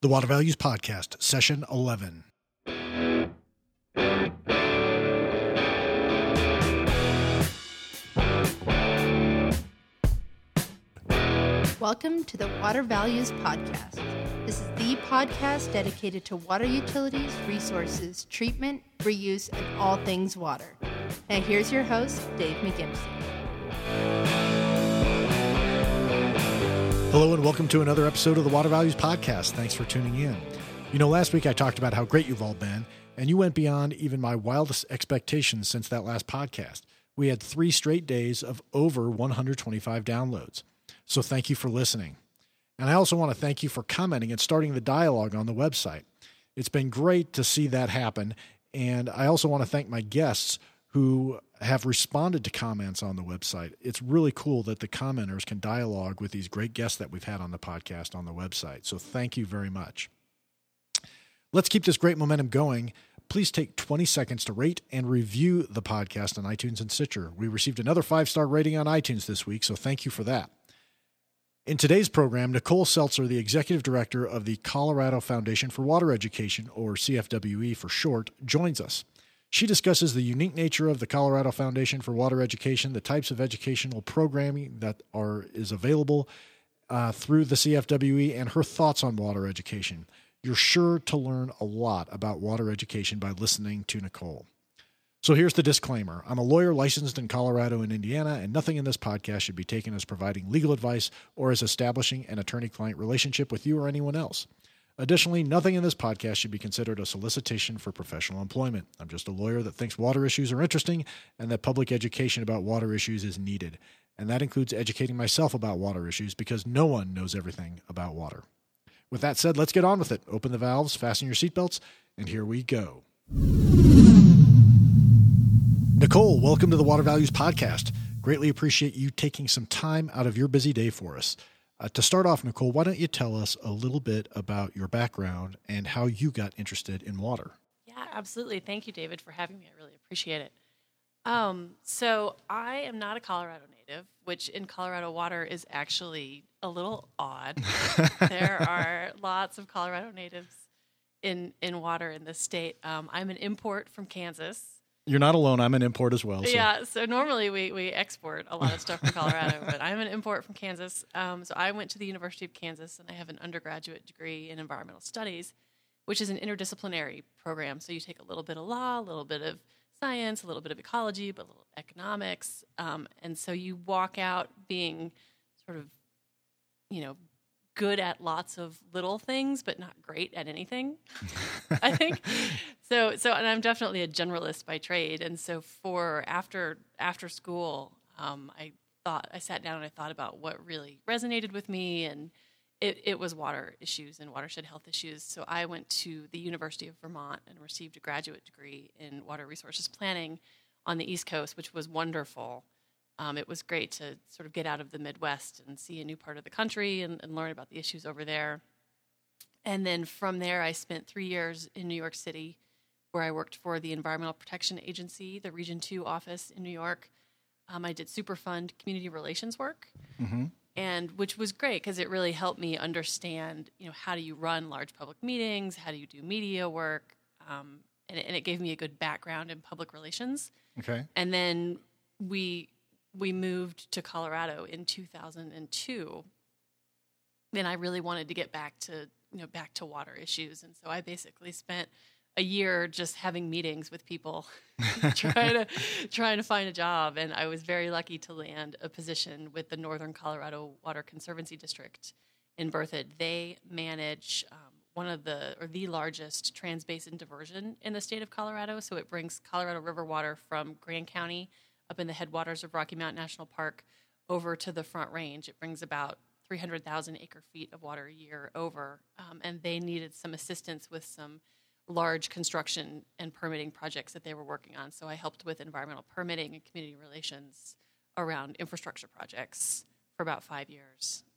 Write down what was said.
The Water Values Podcast, Session 11. Welcome to the Water Values Podcast. This is the podcast dedicated to water utilities, resources, treatment, reuse, and all things water. Now here's your host, Dave McGimsey. Hello and welcome to another episode of the Water Values Podcast. Thanks for tuning in. You know, last week I talked about how great you've all been, and you went beyond even my wildest expectations since that last podcast. We had 3 straight days of over 125 downloads. So thank you for listening. And I also want to thank you for commenting and starting the dialogue on the website. It's been great to see that happen. And I also want to thank my guests who have responded to comments on the website. It's really cool that the commenters can dialogue with these great guests that we've had on the podcast on the website. So thank you very much. Let's keep this great momentum going. Please take 20 seconds to rate and review the podcast on iTunes and Stitcher. We received another 5-star rating on iTunes this week, so thank you for that. In today's program, Nicole Seltzer, the Executive Director of the Colorado Foundation for Water Education, or CFWE for short, joins us. She discusses the unique nature of the Colorado Foundation for Water Education, the types of educational programming that is available through the CFWE, and her thoughts on water education. You're sure to learn a lot about water education by listening to Nicole. So here's the disclaimer. I'm a lawyer licensed in Colorado and Indiana, and nothing in this podcast should be taken as providing legal advice or as establishing an attorney-client relationship with you or anyone else. Additionally, nothing in this podcast should be considered a solicitation for professional employment. I'm just a lawyer that thinks water issues are interesting and that public education about water issues is needed. And that includes educating myself about water issues because no one knows everything about water. With that said, let's get on with it. Open the valves, fasten your seatbelts, and here we go. Nicole, welcome to the Water Values Podcast. Greatly appreciate you taking some time out of your busy day for us. To start off, Nicole, why don't you tell us a little bit about your background and how you got interested in water? Yeah, absolutely. Thank you, David, for having me. I really appreciate it. So I am not a Colorado native, which in Colorado water is actually a little odd. There are lots of Colorado natives in water in this state. I'm an import from Kansas. You're not alone. I'm an import as well. So. Yeah, so normally we export a lot of stuff from Colorado, but I'm an import from Kansas. So I went to the University of Kansas, and I have an undergraduate degree in environmental studies, which is an interdisciplinary program. So you take a little bit of law, a little bit of science, a little bit of ecology, but a little economics. And so you walk out being sort of, good at lots of little things, but not great at anything, I think. So, and I'm definitely a generalist by trade. And so for after school, I sat down and I thought about what really resonated with me, and it was water issues and watershed health issues. So I went to the University of Vermont and received a graduate degree in water resources planning on the East Coast, which was wonderful. It was great to sort of get out of the Midwest and see a new part of the country and learn about the issues over there. And then from there, I spent 3 years in New York City, where I worked for the Environmental Protection Agency, the Region 2 office in New York. I did Superfund community relations work, and which was great because it really helped me understand, how do you run large public meetings, how do you do media work, and it gave me a good background in public relations. Okay. And then we moved to Colorado in 2002, and I really wanted to get back to water issues, and so I basically spent a year just having meetings with people, trying to find a job. And I was very lucky to land a position with the Northern Colorado Water Conservancy District in Berthoud. They manage the largest transbasin diversion in the state of Colorado. So it brings Colorado River water from Grand County up in the headwaters of Rocky Mountain National Park over to the Front Range. It brings about 300,000 acre feet of water a year over, and they needed some assistance with some large construction and permitting projects that they were working on. So I helped with environmental permitting and community relations around infrastructure projects for about 5 years.